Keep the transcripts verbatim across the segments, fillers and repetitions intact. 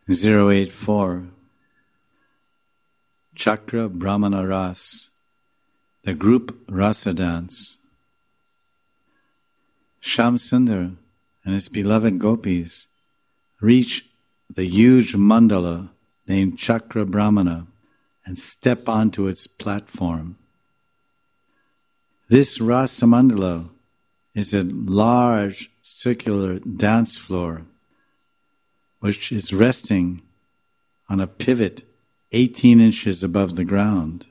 zero eight four. Chakra Brahmana Ras, the group Rasa dance. Shyamsundar and his beloved gopis reach the huge mandala named Chakra Brahmana and step onto its platform. This Rasa Mandala is a large circular dance floor which is resting on a pivot eighteen inches above the ground.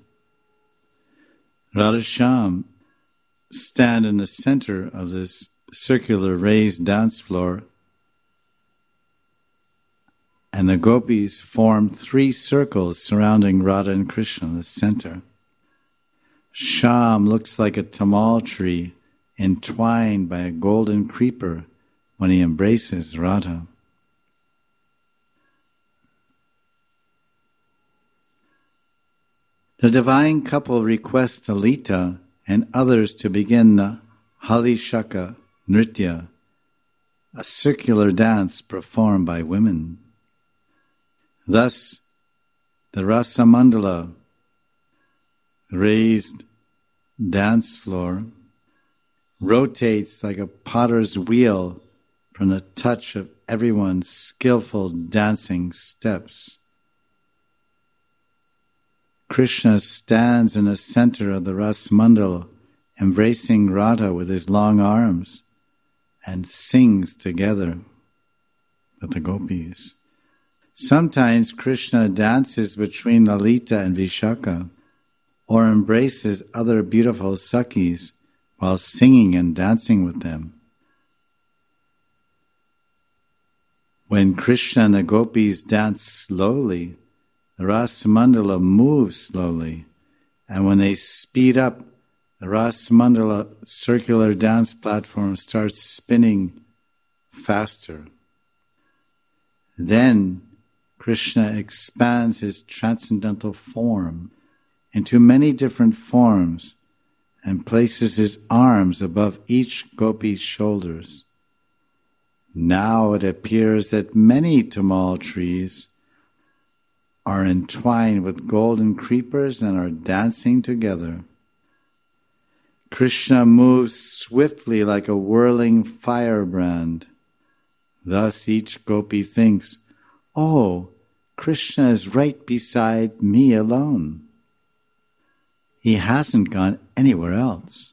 Radhashyam stand in the center of this circular raised dance floor, and the gopis form three circles surrounding Radha and Krishna in the center. Shyam looks like a tamal tree entwined by a golden creeper when he embraces Radha. The divine couple requests Lalita and others to begin the Halishaka Nritya, a circular dance performed by women. Thus, the Rasa Mandala, raised dance floor, rotates like a potter's wheel from the touch of everyone's skillful dancing steps. Krishna stands in the center of the Ras Mandal, embracing Radha with his long arms, and sings together with the gopis. Sometimes Krishna dances between Lalita and Vishaka, or embraces other beautiful Sakhis while singing and dancing with them. When Krishna and the gopis dance slowly, the Rasa Mandala moves slowly, and when they speed up, the Rasa Mandala circular dance platform starts spinning faster. Then Krishna expands his transcendental form into many different forms and places his arms above each gopi's shoulders. Now it appears that many tamal trees are entwined with golden creepers and are dancing together. Krishna moves swiftly like a whirling firebrand. Thus each gopi thinks, "Oh, Krishna is right beside me alone. He hasn't gone anywhere else."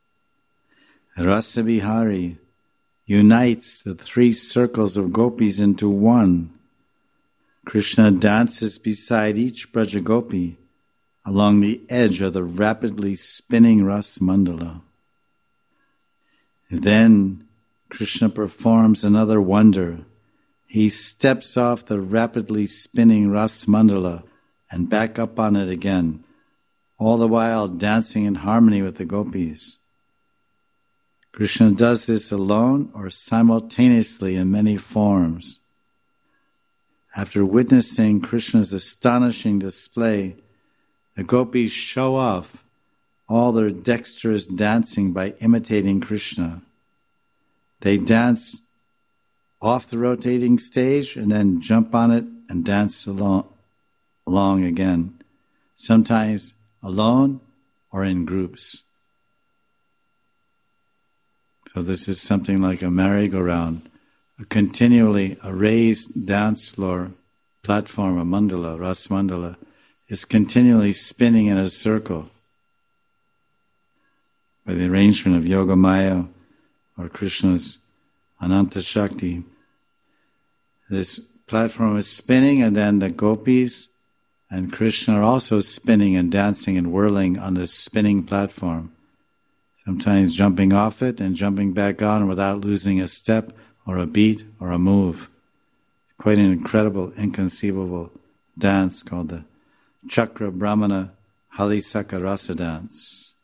Rasa Vihari unites the three circles of gopis into one. Krishna dances beside each Braja Gopi along the edge of the rapidly spinning Ras Mandala. Then Krishna performs another wonder. He steps off the rapidly spinning Ras Mandala and back up on it again, all the while dancing in harmony with the gopis. Krishna does this alone or simultaneously in many forms. After witnessing Krishna's astonishing display, the gopis show off all their dexterous dancing by imitating Krishna. They dance off the rotating stage and then jump on it and dance along, along again, sometimes alone or in groups. So this is something like a merry-go-round, a continually a raised dance floor platform, a mandala, Ras Mandala, is continually spinning in a circle by the arrangement of Yogamaya or Krishna's Ananta Shakti. This platform is spinning, and then the gopis and Krishna are also spinning and dancing and whirling on this spinning platform, sometimes jumping off it and jumping back on without losing a step or a beat or a move. Quite an incredible, inconceivable dance called the Chakra Brahmana Halisaka Rasa dance.